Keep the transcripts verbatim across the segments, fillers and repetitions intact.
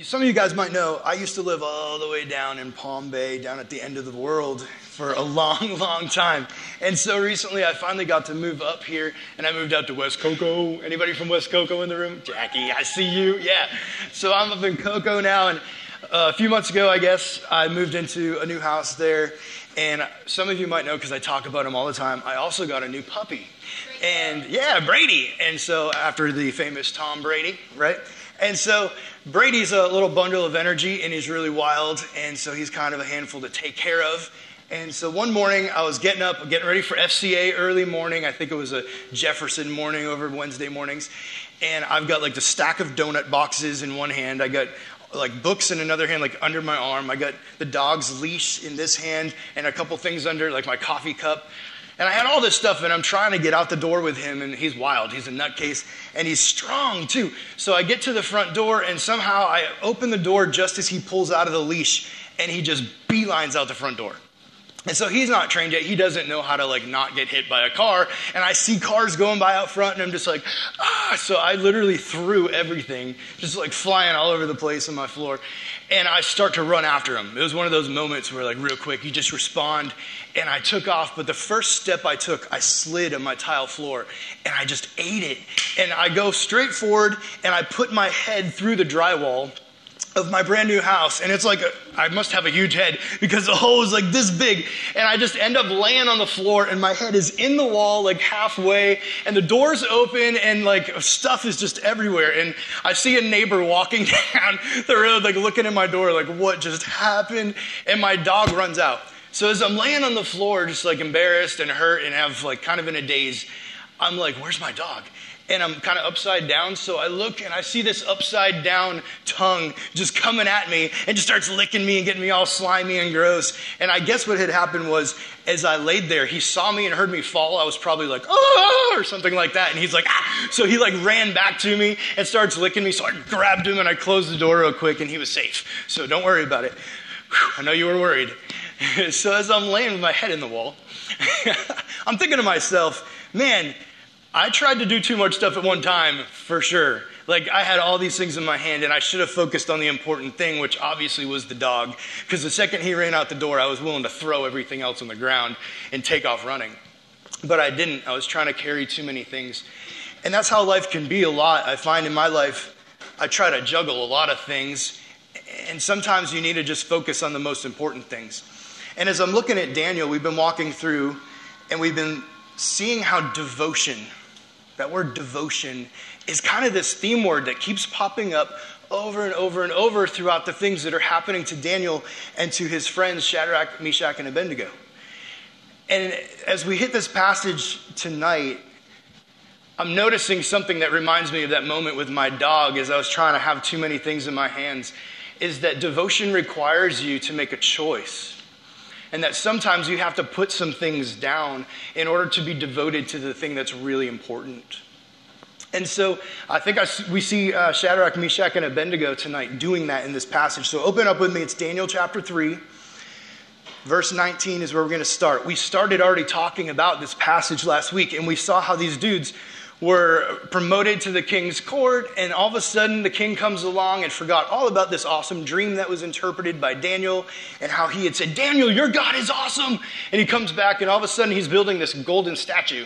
Some of you guys might know, I used to live all the way down in Palm Bay, down at the end of the world for a long, long time. And so recently I finally got to move up here, and I moved out to West Cocoa. Anybody from West Cocoa in the room? Jackie, I see you. Yeah. So I'm up in Cocoa now, and uh, a few months ago, I guess, I moved into a new house there. And some of you might know, because I talk about him all the time, I also got a new puppy. And yeah, Brady. And so after the famous Tom Brady, right? And so Brady's a little bundle of energy, and he's really wild, and so he's kind of a handful to take care of. And so one morning, I was getting up, getting ready for F C A early morning. I think it was a Jefferson morning over Wednesday mornings. And I've got like the stack of donut boxes in one hand. I got like books in another hand, like under my arm. I got the dog's leash in this hand and a couple things under, like my coffee cup. And I had all this stuff, and I'm trying to get out the door with him, and he's wild. He's a nutcase, and he's strong, too. So I get to the front door, and somehow I open the door just as he pulls out of the leash, and he just beelines out the front door. And so he's not trained yet. He doesn't know how to, like, not get hit by a car. And I see cars going by out front, and I'm just like, ah. So I literally threw everything, just, like, flying all over the place on my floor. And I start to run after him. It was one of those moments where, like, real quick, you just respond. And I took off. But the first step I took, I slid on my tile floor. And I just ate it. And I go straight forward, and I put my head through the drywall of my brand new house. And it's like, a, I must have a huge head because the hole is like this big. And I just end up laying on the floor, and my head is in the wall like halfway, and the door's open, and like stuff is just everywhere. And I see a neighbor walking down the road, like looking at my door, like what just happened? And my dog runs out. So as I'm laying on the floor, just like embarrassed and hurt and have like kind of in a daze, I'm like, where's my dog? And I'm kind of upside down, so I look and I see this upside down tongue just coming at me and just starts licking me and getting me all slimy and gross. And I guess what had happened was, as I laid there, he saw me and heard me fall. I was probably like, oh, or something like that. And he's like, ah. So he like ran back to me and starts licking me. So I grabbed him and I closed the door real quick, and he was safe. So don't worry about it. Whew, I know you were worried. So as I'm laying with my head in the wall, I'm thinking to myself, man, I tried to do too much stuff at one time, for sure. Like, I had all these things in my hand, and I should have focused on the important thing, which obviously was the dog. Because the second he ran out the door, I was willing to throw everything else on the ground and take off running. But I didn't. I was trying to carry too many things. And that's how life can be a lot. I find in my life, I try to juggle a lot of things. And sometimes you need to just focus on the most important things. And as I'm looking at Daniel, we've been walking through, and we've been seeing how devotion, that word devotion, is kind of this theme word that keeps popping up over and over and over throughout the things that are happening to Daniel and to his friends Shadrach, Meshach, and Abednego. And as we hit this passage tonight, I'm noticing something that reminds me of that moment with my dog as I was trying to have too many things in my hands, is that devotion requires you to make a choice. And that sometimes you have to put some things down in order to be devoted to the thing that's really important. And so I think I, we see uh, Shadrach, Meshach, and Abednego tonight doing that in this passage. So open up with me. It's Daniel chapter three. Verse nineteen is where we're going to start. We started already talking about this passage last week, and we saw how these dudes were promoted to the king's court, and all of a sudden the king comes along and forgot all about this awesome dream that was interpreted by Daniel, and how he had said, Daniel, your God is awesome. And he comes back, and all of a sudden he's building this golden statue.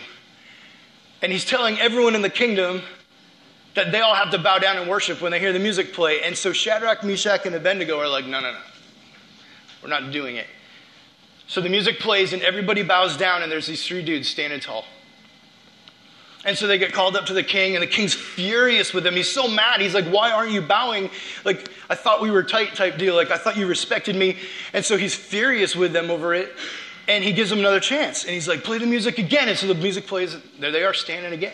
And he's telling everyone in the kingdom that they all have to bow down and worship when they hear the music play. And so Shadrach, Meshach, and Abednego are like, no, no, no. We're not doing it. So the music plays, and everybody bows down, and there's these three dudes standing tall. And so they get called up to the king, and the king's furious with them. He's so mad. He's like, why aren't you bowing? Like, I thought we were tight type deal. Like, I thought you respected me. And so he's furious with them over it, and he gives them another chance. And he's like, play the music again. And so the music plays. There they are standing again.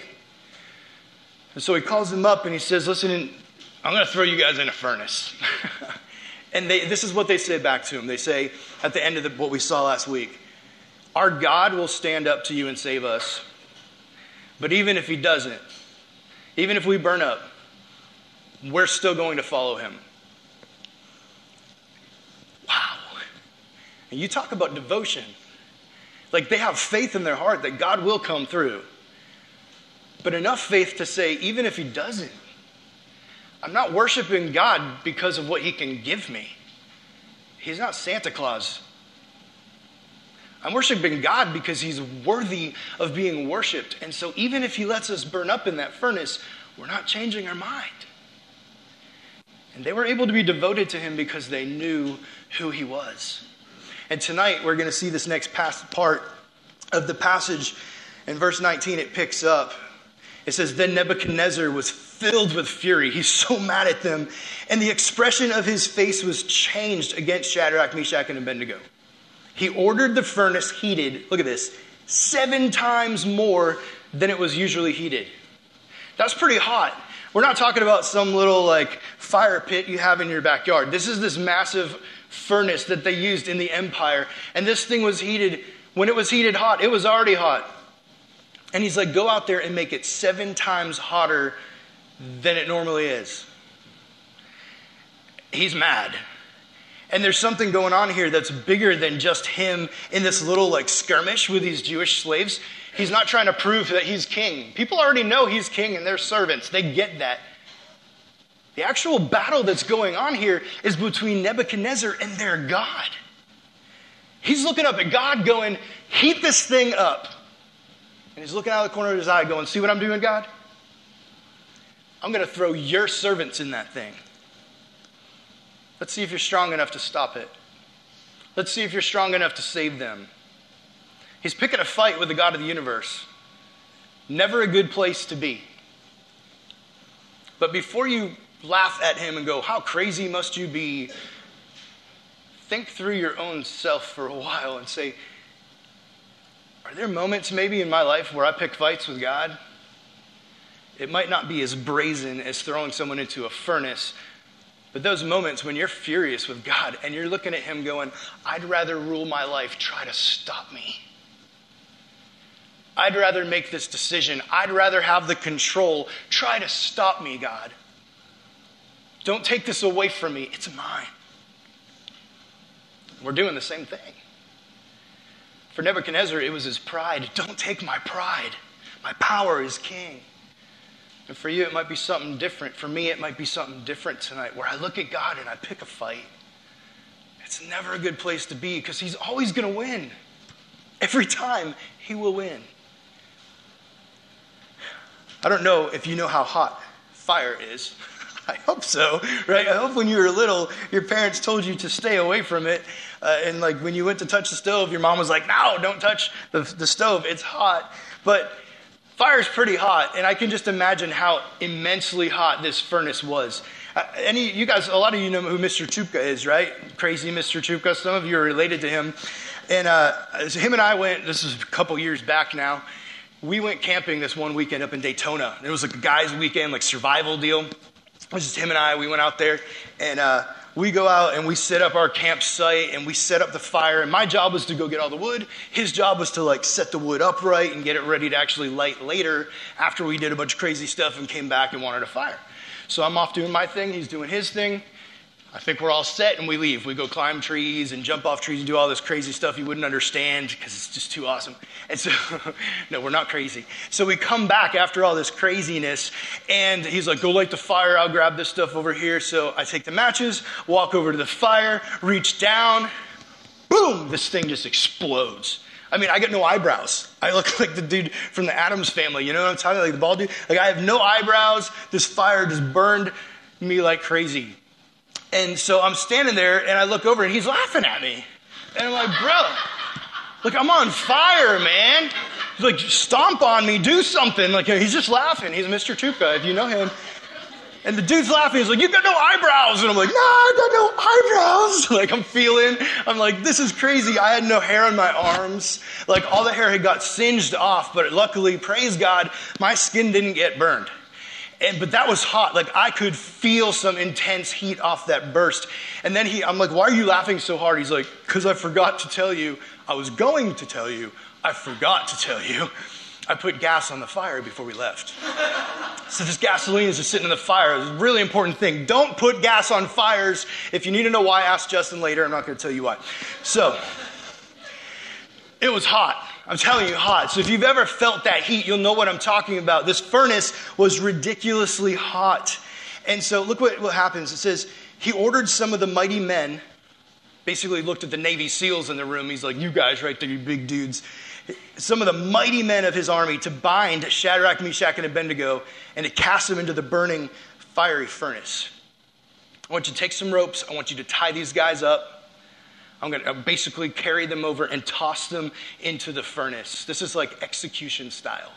And so he calls them up, and he says, listen, I'm going to throw you guys in a furnace. And they, this is what they say back to him. They say, at the end of the, what we saw last week, our God will stand up to you and save us. But even if he doesn't, even if we burn up, we're still going to follow him. Wow. And you talk about devotion. Like, they have faith in their heart that God will come through. But enough faith to say, even if he doesn't, I'm not worshiping God because of what he can give me. He's not Santa Claus. I'm worshiping God because he's worthy of being worshiped. And so even if he lets us burn up in that furnace, we're not changing our mind. And they were able to be devoted to him because they knew who he was. And tonight we're going to see this next past part of the passage. In verse nineteen, it picks up. It says, then Nebuchadnezzar was filled with fury. He's so mad at them. And the expression of his face was changed against Shadrach, Meshach, and Abednego. He ordered the furnace heated, look at this, seven times more than it was usually heated. That's pretty hot. We're not talking about some little like fire pit you have in your backyard. This is this massive furnace that they used in the empire. And this thing was heated, when it was heated hot, it was already hot. And he's like, go out there and make it seven times hotter than it normally is. He's mad. And there's something going on here that's bigger than just him in this little like skirmish with these Jewish slaves. He's not trying to prove that he's king. People already know he's king and they're servants. They get that. The actual battle that's going on here is between Nebuchadnezzar and their God. He's looking up at God going, heat this thing up. And he's looking out of the corner of his eye going, see what I'm doing, God? I'm going to throw your servants in that thing. Let's see if you're strong enough to stop it. Let's see if you're strong enough to save them. He's picking a fight with the God of the universe. Never a good place to be. But before you laugh at him and go, how crazy must you be? Think through your own self for a while and say, are there moments maybe in my life where I pick fights with God? It might not be as brazen as throwing someone into a furnace, but those moments when you're furious with God and you're looking at him going, I'd rather rule my life, try to stop me. I'd rather make this decision. I'd rather have the control. Try to stop me, God. Don't take this away from me. It's mine. We're doing the same thing. For Nebuchadnezzar, it was his pride. Don't take my pride. My power is king. And for you, it might be something different. For me, it might be something different tonight where I look at God and I pick a fight. It's never a good place to be because he's always going to win. Every time, he will win. I don't know if you know how hot fire is. I hope so, right? I hope when you were little, your parents told you to stay away from it. Uh, and like when you went to touch the stove, your mom was like, no, don't touch the, the stove. It's hot. But fire's pretty hot. And I can just imagine how immensely hot this furnace was. Uh, any, you guys, a lot of you know who Mister Chupka is, right? Crazy Mister Chupka. Some of you are related to him. And uh, so him and I went, this is a couple years back now. We went camping this one weekend up in Daytona. It was like a guy's weekend, like survival deal. It was just him and I. We went out there, and uh, we go out, and we set up our campsite, and we set up the fire. And my job was to go get all the wood. His job was to, like, set the wood upright and get it ready to actually light later after we did a bunch of crazy stuff and came back and wanted a fire. So I'm off doing my thing. He's doing his thing. I think we're all set, and we leave. We go climb trees and jump off trees and do all this crazy stuff you wouldn't understand because it's just too awesome. And so, no, we're not crazy. So we come back after all this craziness, and he's like, go light the fire. I'll grab this stuff over here. So I take the matches, walk over to the fire, reach down. Boom! This thing just explodes. I mean, I got no eyebrows. I look like the dude from the Addams Family. You know what I'm talking about? Like the bald dude. Like I have no eyebrows. This fire just burned me like crazy. And so I'm standing there, and I look over, and he's laughing at me. And I'm like, bro, like, I'm on fire, man. He's like, stomp on me, do something. Like, he's just laughing. He's Mister Chupka, if you know him. And the dude's laughing. He's like, you got no eyebrows. And I'm like, no, I got no eyebrows. Like, I'm feeling, I'm like, this is crazy. I had no hair on my arms. Like, all the hair had got singed off. But luckily, praise God, my skin didn't get burned. And, but that was hot. Like I could feel some intense heat off that burst. And then he, I'm like, why are you laughing so hard? He's like, because I forgot to tell you. I was going to tell you. I forgot to tell you. I put gas on the fire before we left. So this gasoline is just sitting in the fire. It's a really important thing. Don't put gas on fires. If you need to know why, ask Justin later. I'm not going to tell you why. So it was hot. I'm telling you, hot. So if you've ever felt that heat, you'll know what I'm talking about. This furnace was ridiculously hot. And so look what, what happens. It says, he ordered some of the mighty men, basically looked at the Navy SEALs in the room. He's like, you guys right there, you big dudes. Some of the mighty men of his army to bind Shadrach, Meshach, and Abednego and to cast them into the burning fiery furnace. I want you to take some ropes. I want you to tie these guys up. I'm going to basically carry them over and toss them into the furnace. This is like execution style.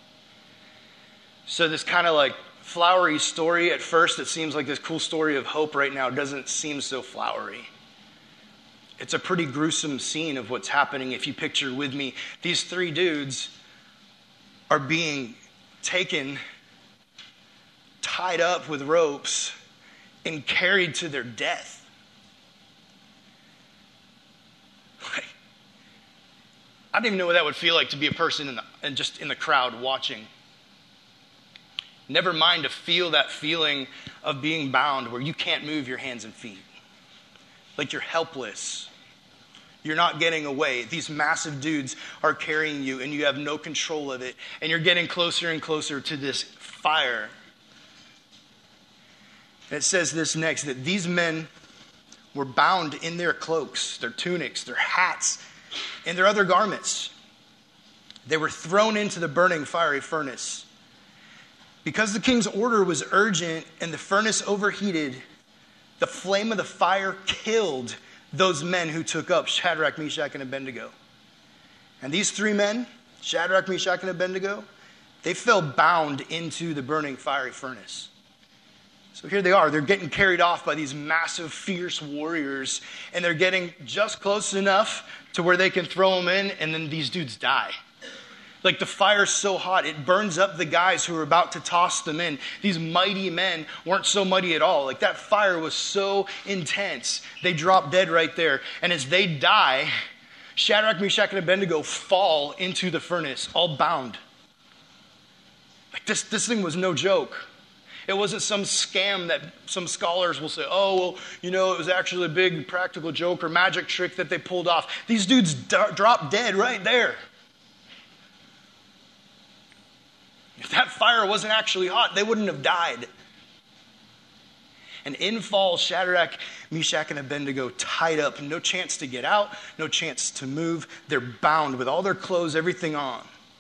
So this kind of like flowery story at first, it seems like this cool story of hope right now doesn't seem so flowery. It's a pretty gruesome scene of what's happening. If you picture with me, these three dudes are being taken, tied up with ropes, and carried to their death. Like, I don't even know what that would feel like to be a person in the, and just in the crowd watching. Never mind to feel that feeling of being bound where you can't move your hands and feet. Like you're helpless. You're not getting away. These massive dudes are carrying you and you have no control of it. And you're getting closer and closer to this fire. And it says this next, that these men were bound in their cloaks, their tunics, their hats, and their other garments. They were thrown into the burning fiery furnace. Because the king's order was urgent and the furnace overheated, the flame of the fire killed those men who took up Shadrach, Meshach, and Abednego. And these three men, Shadrach, Meshach, and Abednego, they fell bound into the burning fiery furnace. So here they are. They're getting carried off by these massive, fierce warriors, and they're getting just close enough to where they can throw them in, and then these dudes die. Like the fire's so hot, it burns up the guys who are about to toss them in. These mighty men weren't so mighty at all. Like that fire was so intense, they drop dead right there. And as they die, Shadrach, Meshach, and Abednego fall into the furnace, all bound. Like this, this thing was no joke. It wasn't some scam that some scholars will say, oh, well, you know, it was actually a big practical joke or magic trick that they pulled off. These dudes d- dropped dead right there. If that fire wasn't actually hot, they wouldn't have died. And in falls Shadrach, Meshach, and Abednego, tied up. No chance to get out, no chance to move. They're bound with all their clothes, everything on.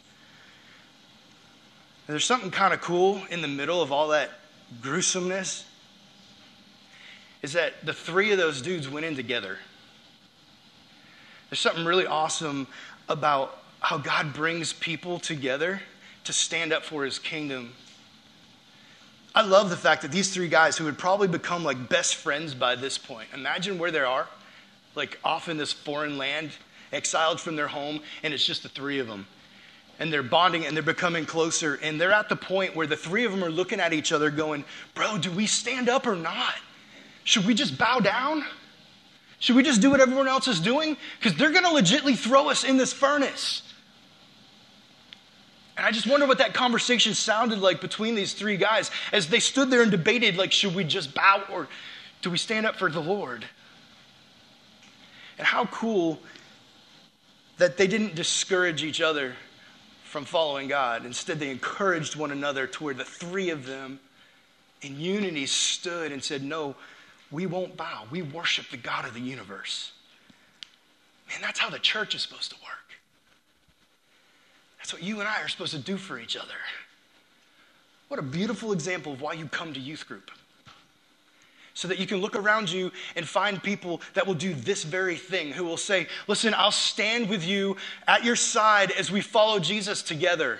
And there's something kind of cool in the middle of all that gruesomeness. Is that the three of those dudes went in together. There's something really awesome about how God brings people together to stand up for his kingdom. I love the fact that these three guys who had probably become like best friends by this point, imagine where they are, like off in this foreign land, exiled from their home, and it's just the three of them. And they're bonding and they're becoming closer, and they're at the point where the three of them are looking at each other going, bro, do we stand up or not? Should we just bow down? Should we just do what everyone else is doing? Because they're going to legitimately throw us in this furnace. And I just wonder what that conversation sounded like between these three guys as they stood there and debated, like, should we just bow or do we stand up for the Lord? And how cool that they didn't discourage each other from following God. Instead, they encouraged one another to where the three of them in unity stood and said, no, we won't bow. We worship the God of the universe. Man, that's how the church is supposed to work. That's what you and I are supposed to do for each other. What a beautiful example of why you come to youth group. So that you can look around you and find people that will do this very thing, who will say, listen, I'll stand with you at your side as we follow Jesus together.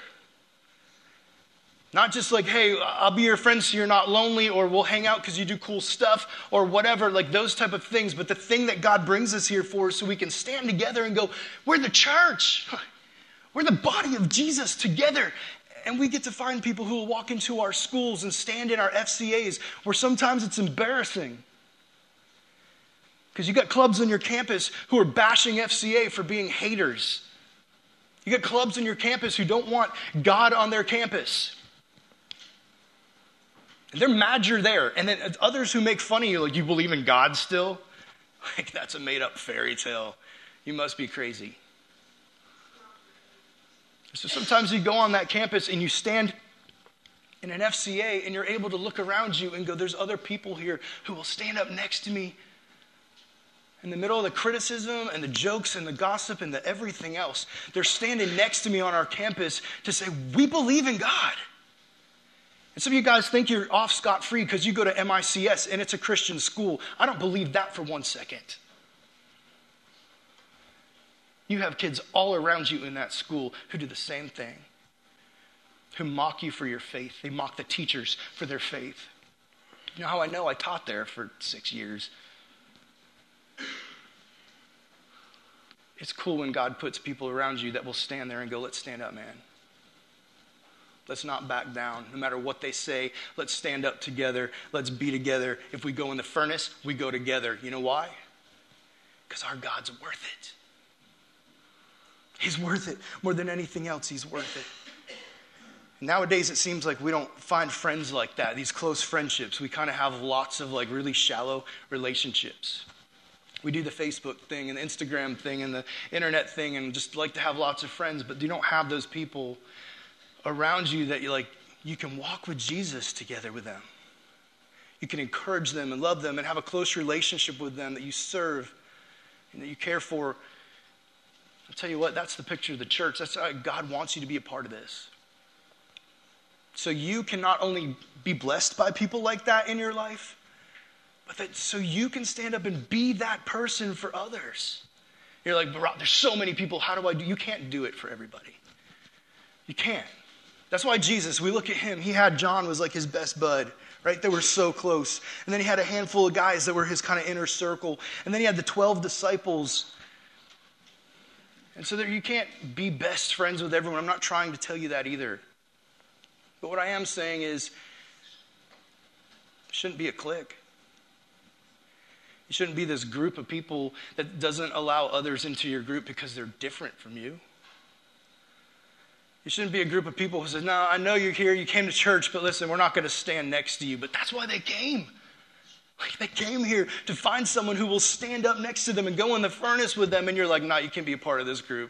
Not just like, hey, I'll be your friend so you're not lonely, or we'll hang out because you do cool stuff, or whatever, like those type of things. But the thing that God brings us here for is so we can stand together and go, we're the church. We're the body of Jesus together. And we get to find people who will walk into our schools and stand in our F C As where sometimes it's embarrassing. Because you got clubs on your campus who are bashing F C A for being haters. You got clubs on your campus who don't want God on their campus. And they're mad you're there. And then others who make fun of you, like, you believe in God still? Like, that's a made-up fairy tale. You must be crazy. So sometimes you go on that campus and you stand in an F C A, and you're able to look around you and go, there's other people here who will stand up next to me in the middle of the criticism and the jokes and the gossip and the everything else. They're standing next to me on our campus to say, we believe in God. And some of you guys think you're off scot-free because you go to M I C S and it's a Christian school. I don't believe that for one second. You have kids all around you in that school who do the same thing, who mock you for your faith. They mock the teachers for their faith. You know how I know? I taught there for six years. It's cool when God puts people around you that will stand there and go, let's stand up, man. Let's not back down. No matter what they say, let's stand up together. Let's be together. If we go in the furnace, we go together. You know why? Because our God's worth it. He's worth it. More than anything else, he's worth it. Nowadays, it seems like we don't find friends like that, these close friendships. We kind of have lots of like really shallow relationships. We do the Facebook thing and the Instagram thing and the internet thing and just like to have lots of friends, but you don't have those people around you that you like, you can walk with Jesus together with them. You can encourage them and love them and have a close relationship with them that you serve and that you care for. I'll tell you what, that's the picture of the church. That's how God wants you to be a part of this. So you can not only be blessed by people like that in your life, but that so you can stand up and be that person for others. You're like, Rob, there's so many people. How do I do? You can't do it for everybody. You can't. That's why Jesus, we look at him. He had John was like his best bud, right? They were so close. And then he had a handful of guys that were his kind of inner circle. And then he had the twelve disciples. And so there, you can't be best friends with everyone. I'm not trying to tell you that either. But what I am saying is, it shouldn't be a clique. You shouldn't be this group of people that doesn't allow others into your group because they're different from you. You shouldn't be a group of people who says, no, I know you're here, you came to church, but listen, we're not going to stand next to you. But that's why they came. Like they came here to find someone who will stand up next to them and go in the furnace with them. And you're like, no, you can't be a part of this group.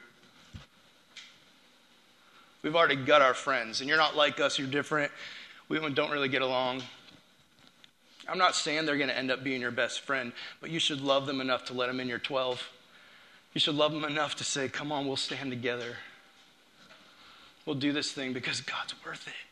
We've already got our friends, and you're not like us, you're different. We don't really get along. I'm not saying they're going to end up being your best friend, but you should love them enough to let them in your twelve. You should love them enough to say, come on, we'll stand together. We'll do this thing because God's worth it.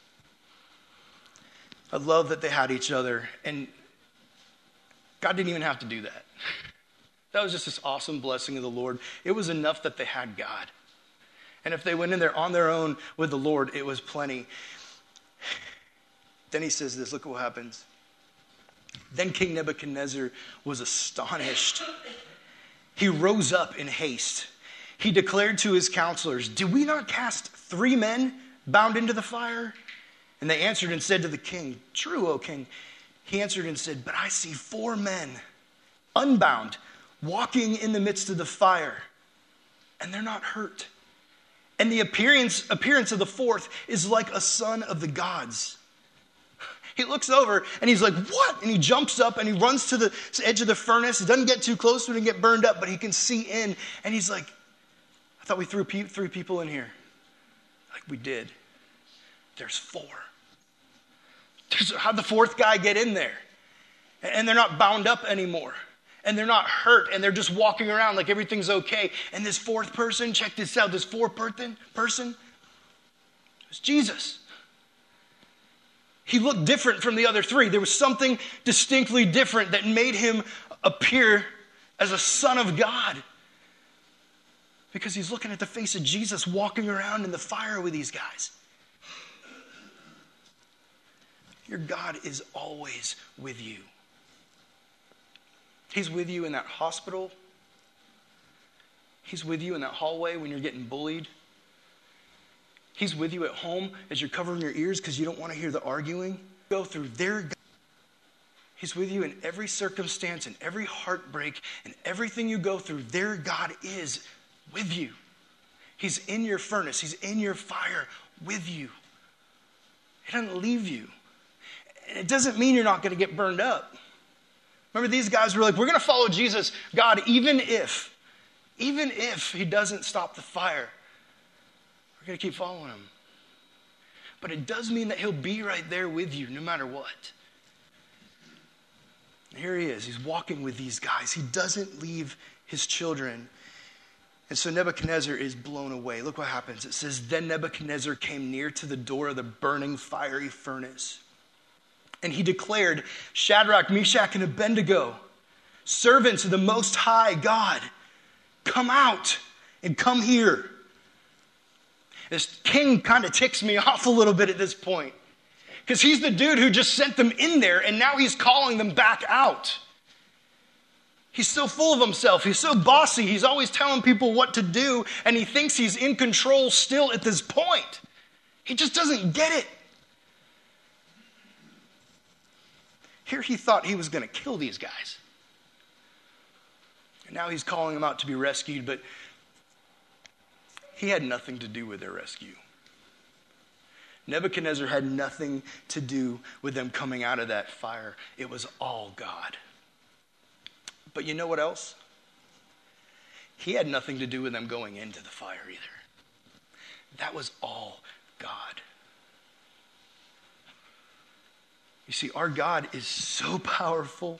I love that they had each other, and God didn't even have to do that. That was just this awesome blessing of the Lord. It was enough that they had God. And if they went in there on their own with the Lord, it was plenty. Then he says this, look what happens. Then King Nebuchadnezzar was astonished. He rose up in haste. He declared to his counselors, did we not cast three men bound into the fire? And they answered and said to the king, true, O king. He answered and said, but I see four men unbound walking in the midst of the fire, and they're not hurt. And the appearance, appearance of the fourth is like a son of the gods. He looks over and he's like, what? And he jumps up and he runs to the edge of the furnace. He doesn't get too close to get burned up, but he can see in. And he's like, I thought we threw pe- three people in here. Like we did. There's four. There's, how'd the fourth guy get in there? And they're not bound up anymore. And they're not hurt. And they're just walking around like everything's okay. And this fourth person, check this out, this fourth person, person was Jesus. He looked different from the other three. There was something distinctly different that made him appear as a son of God. Because he's looking at the face of Jesus walking around in the fire with these guys. Your God is always with you. He's with you in that hospital. He's with you in that hallway when you're getting bullied. He's with you at home as you're covering your ears because you don't want to hear the arguing. Go through their God. He's with you in every circumstance and every heartbreak and everything you go through. Their God is with you. He's in your furnace. He's in your fire with you. He doesn't leave you. And it doesn't mean you're not going to get burned up. Remember, these guys were like, we're going to follow Jesus, God, even if, even if he doesn't stop the fire. We're going to keep following him. but it does mean that he'll be right there with you no matter what. And here he is. He's walking with these guys. He doesn't leave his children. And so Nebuchadnezzar is blown away. Look what happens. It says, then Nebuchadnezzar came near to the door of the burning fiery furnace. And he declared, Shadrach, Meshach, and Abednego, servants of the Most High God, come out and come here. This king kind of ticks me off a little bit at this point, because he's the dude who just sent them in there, and now he's calling them back out. He's so full of himself. He's so bossy. He's always telling people what to do, and he thinks he's in control still at this point. He just doesn't get it. Here he thought he was going to kill these guys. And now he's calling them out to be rescued, but he had nothing to do with their rescue. Nebuchadnezzar had nothing to do with them coming out of that fire. It was all God. But you know what else? He had nothing to do with them going into the fire either. That was all God. You see, our God is so powerful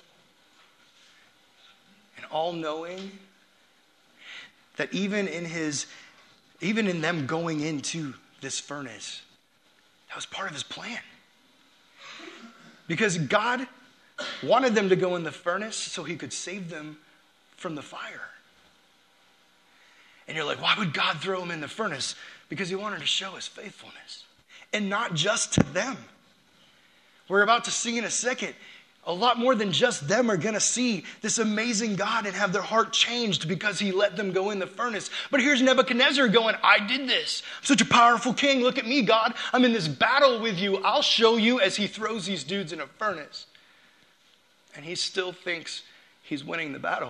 and all-knowing that even in his, even in them going into this furnace, that was part of his plan. Because God wanted them to go in the furnace so he could save them from the fire. And you're like, why would God throw them in the furnace? Because he wanted to show his faithfulness. And not just to them. We're about to see in a second, a lot more than just them are going to see this amazing God and have their heart changed because he let them go in the furnace. But here's Nebuchadnezzar going, I did this. I'm such a powerful king. Look at me, God. I'm in this battle with you. I'll show you, as he throws these dudes in a furnace. And he still thinks he's winning the battle.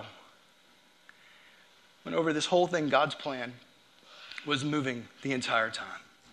When over this whole thing, God's plan was moving the entire time.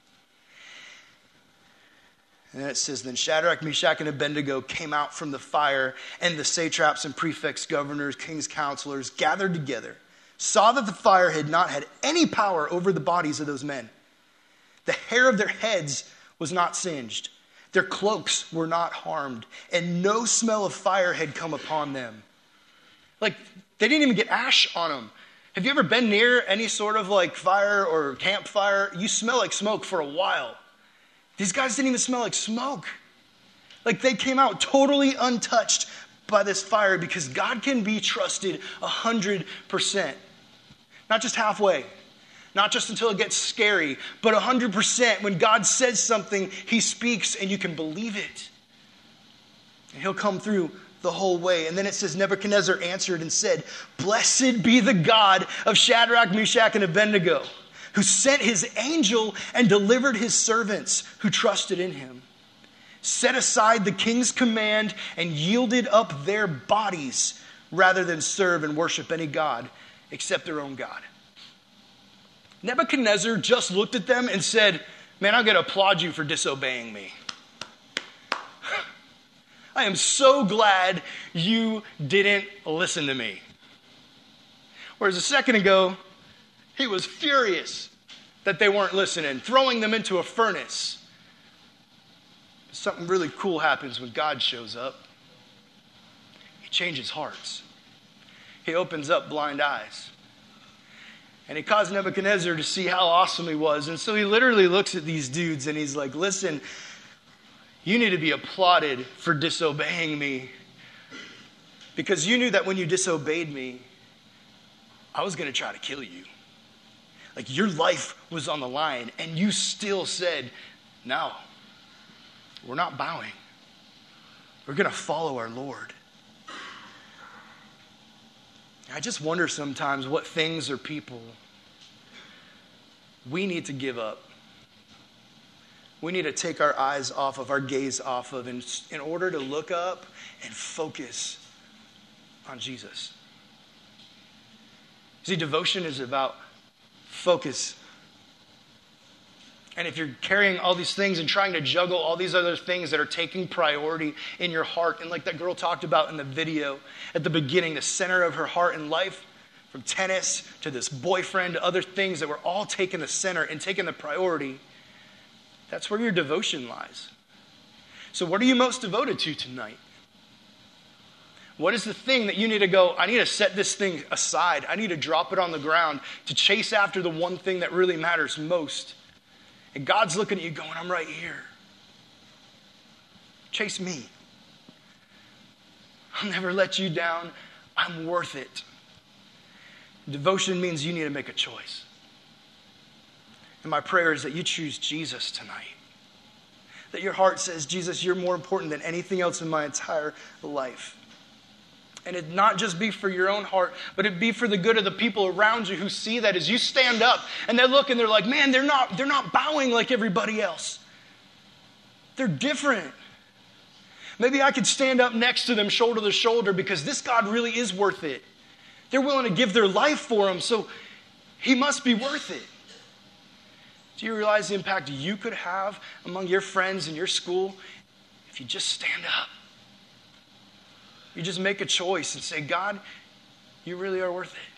And then it says, then Shadrach, Meshach, and Abednego came out from the fire, and the satraps and prefects, governors, king's counselors gathered together, saw that the fire had not had any power over the bodies of those men. The hair of their heads was not singed. Their cloaks were not harmed, and no smell of fire had come upon them. Like, they didn't even get ash on them. Have you ever been near any sort of like fire or campfire? You smell like smoke for a while. These guys didn't even smell like smoke. Like, they came out totally untouched by this fire because God can be trusted one hundred percent. Not just halfway. Not just until it gets scary, but one hundred percent. When God says something, he speaks and you can believe it. And he'll come through the whole way. And then it says, Nebuchadnezzar answered and said, blessed be the God of Shadrach, Meshach, and Abednego, who sent his angel and delivered his servants who trusted in him, set aside the king's command and yielded up their bodies rather than serve and worship any god except their own God. Nebuchadnezzar just looked at them and said, man, I'm going to applaud you for disobeying me. I am so glad you didn't listen to me. Whereas a second ago, he was furious that they weren't listening, throwing them into a furnace. Something really cool happens when God shows up. He changes hearts. He opens up blind eyes. And he caused Nebuchadnezzar to see how awesome he was. And so he literally looks at these dudes and he's like, listen, you need to be applauded for disobeying me. Because you knew that when you disobeyed me, I was going to try to kill you. Like, your life was on the line, and you still said, no, we're not bowing. We're going to follow our Lord. I just wonder sometimes what things or people we need to give up. We need to take our eyes off of, our gaze off of, in, in order to look up and focus on Jesus. See, devotion is about focus. And if you're carrying all these things and trying to juggle all these other things that are taking priority in your heart, and like that girl talked about in the video at the beginning, the center of her heart and life, from tennis to this boyfriend to other things that were all taking the center and taking the priority, That's where your devotion lies. So what are you most devoted to tonight? What is the thing that you need to go, I need to set this thing aside. I need to drop it on the ground to chase after the one thing that really matters most. And God's looking at you going, I'm right here. Chase me. I'll never let you down. I'm worth it. Devotion means you need to make a choice. And my prayer is that you choose Jesus tonight. That your heart says, Jesus, you're more important than anything else in my entire life. And it not just be for your own heart, but it be for the good of the people around you who see that as you stand up and they look and they're like, man, they're not, they're not bowing like everybody else. They're different. Maybe I could stand up next to them shoulder to shoulder because this God really is worth it. They're willing to give their life for him, so he must be worth it. Do you realize the impact you could have among your friends in your school if you just stand up? You just make a choice and say, God, you really are worth it.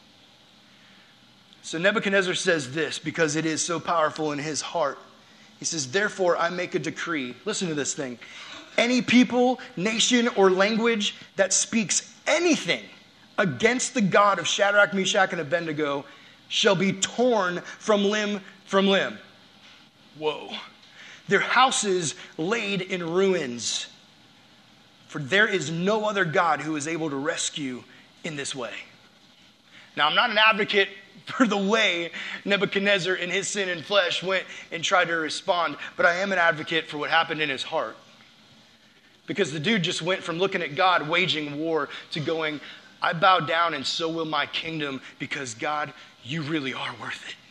So Nebuchadnezzar says this because it is so powerful in his heart. He says, therefore I make a decree. Listen to this thing. Any people, nation, or language that speaks anything against the God of Shadrach, Meshach, and Abednego shall be torn from limb from limb. Whoa. Their houses laid in ruins. For there is no other God who is able to rescue in this way. Now, I'm not an advocate for the way Nebuchadnezzar in his sin and flesh went and tried to respond, but I am an advocate for what happened in his heart. Because the dude just went from looking at God waging war to going, I bow down and so will my kingdom because God, you really are worth it.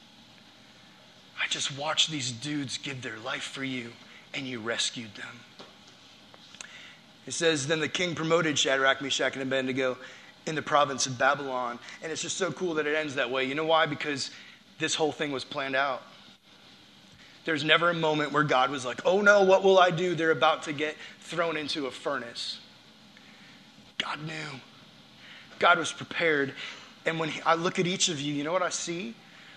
I just watched these dudes give their life for you and you rescued them. It says, then the king promoted Shadrach, Meshach, and Abednego in the province of Babylon. And it's just so cool that it ends that way. You know why? Because this whole thing was planned out. There's never a moment where God was like, oh no, what will I do? They're about to get thrown into a furnace. God knew. God was prepared. And when he, I look at each of you, you know what I see?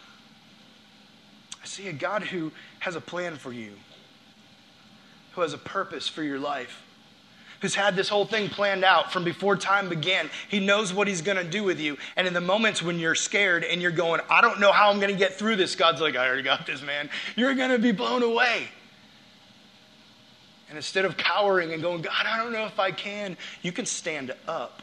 I see a God who has a plan for you, who has a purpose for your life, who's had this whole thing planned out from before time began. He knows what he's going to do with you. And in the moments when you're scared and you're going, I don't know how I'm going to get through this, God's like, I already got this, man. You're going to be blown away. And instead of cowering and going, God, I don't know if I can, you can stand up.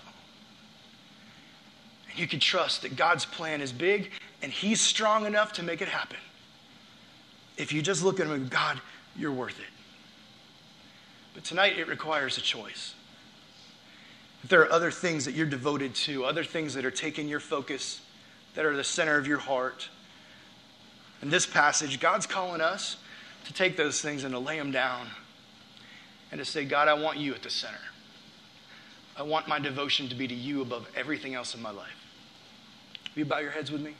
And you can trust that God's plan is big and he's strong enough to make it happen. If you just look at him and go, God, you're worth it. But tonight it requires a choice. If there are other things that you're devoted to, other things that are taking your focus, that are the center of your heart, in this passage, God's calling us to take those things and to lay them down and to say, God, I want you at the center. I want my devotion to be to you above everything else in my life. Will you bow your heads with me?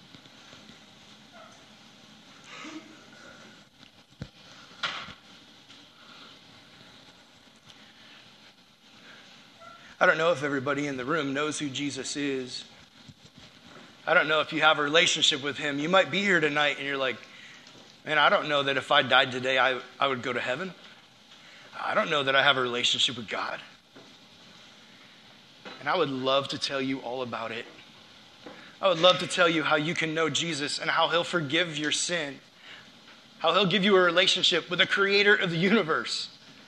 I don't know if everybody in the room knows who Jesus is. I don't know if you have a relationship with him. You might be here tonight and you're like, man, I don't know that if I died today, I, I would go to heaven. I don't know that I have a relationship with God. And I would love to tell you all about it. I would love to tell you how you can know Jesus and how he'll forgive your sin. How he'll give you a relationship with the creator of the universe.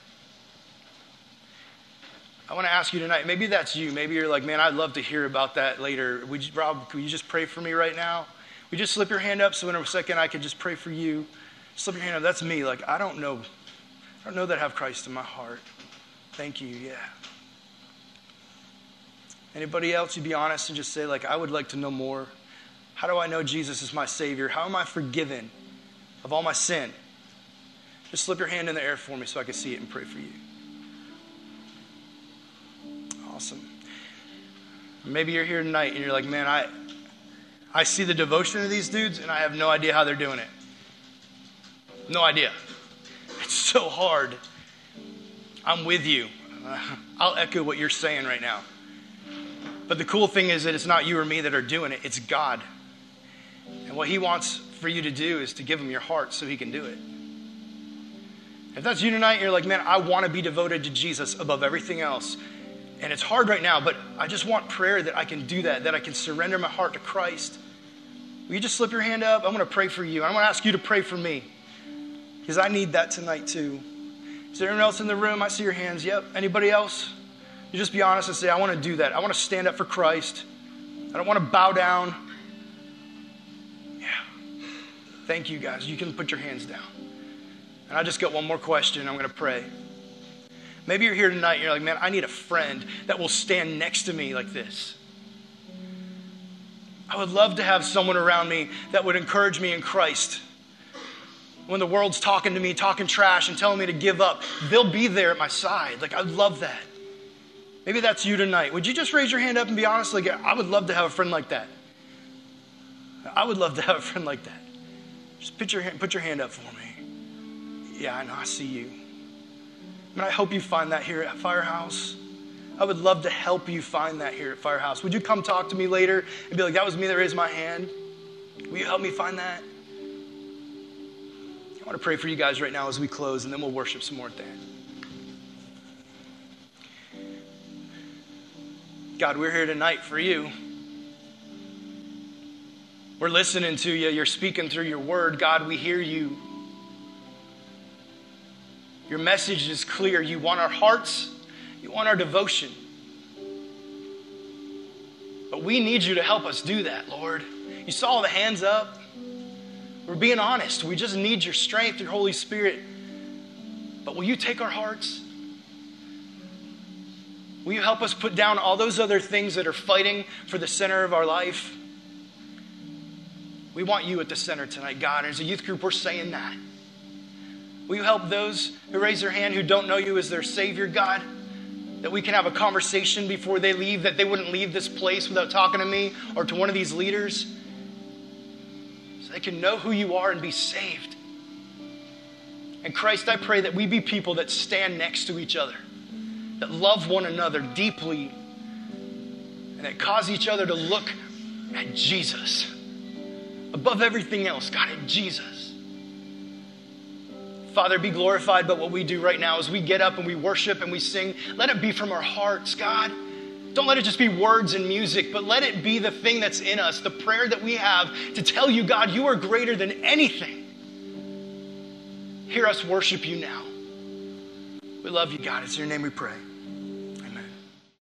I want to ask you tonight, maybe that's you. Maybe you're like, man, I'd love to hear about that later. Would you, Rob, could you just pray for me right now? Would you just slip your hand up so in a second I could just pray for you? Slip your hand up. That's me. Like, I don't know. I don't know that I have Christ in my heart. Thank you. Yeah. Anybody else, you'd be honest and just say, like, I would like to know more. How do I know Jesus is my Savior? How am I forgiven of all my sin? Just slip your hand in the air for me so I can see it and pray for you. Awesome. Maybe you're here tonight and you're like, man, I I see the devotion of these dudes and I have no idea how they're doing it. No idea. It's so hard. I'm with you. Uh, I'll echo what you're saying right now. But the cool thing is that it's not you or me that are doing it. It's God. And what he wants for you to do is to give him your heart so he can do it. If that's you tonight, you're like, man, I want to be devoted to Jesus above everything else. And it's hard right now, but I just want prayer that I can do that, that I can surrender my heart to Christ. Will you just slip your hand up? I'm going to pray for you. I'm going to ask you to pray for me because I need that tonight too. Is there anyone else in the room? I see your hands. Yep. Anybody else? You just be honest and say, I want to do that. I want to stand up for Christ. I don't want to bow down. Yeah. Thank you, guys. You can put your hands down. And I just got one more question. I'm going to pray. Maybe you're here tonight and you're like, man, I need a friend that will stand next to me like this. I would love to have someone around me that would encourage me in Christ. When the world's talking to me, talking trash and telling me to give up, they'll be there at my side. Like, I'd love that. Maybe that's you tonight. Would you just raise your hand up and be honest? Like, I would love to have a friend like that. I would love to have a friend like that. Just put your hand, put your hand up for me. Yeah, I know, I see you. And I hope you find that here at Firehouse. I would love to help you find that here at Firehouse. Would you come talk to me later and be like, that was me that raised my hand? Will you help me find that? I want to pray for you guys right now as we close, and then we'll worship some more at the end. God, we're here tonight for you. We're listening to you. You're speaking through your word. God, we hear you. Your message is clear. You want our hearts. You want our devotion. But we need you to help us do that, Lord. You saw the hands up. We're being honest. We just need your strength, your Holy Spirit. But will you take our hearts? Will you help us put down all those other things that are fighting for the center of our life? We want you at the center tonight, God. And as a youth group, we're saying that. Will you help those who raise their hand who don't know you as their Savior, God? That we can have a conversation before they leave, that they wouldn't leave this place without talking to me or to one of these leaders. So they can know who you are and be saved. And Christ, I pray that we be people that stand next to each other, that love one another deeply, and that cause each other to look at Jesus. Above everything else, God, at Jesus. Father, be glorified by what we do right now as we get up and we worship and we sing. Let it be from our hearts, God. Don't let it just be words and music, but let it be the thing that's in us, the prayer that we have to tell you, God, you are greater than anything. Hear us worship you now. We love you, God. It's in your name we pray.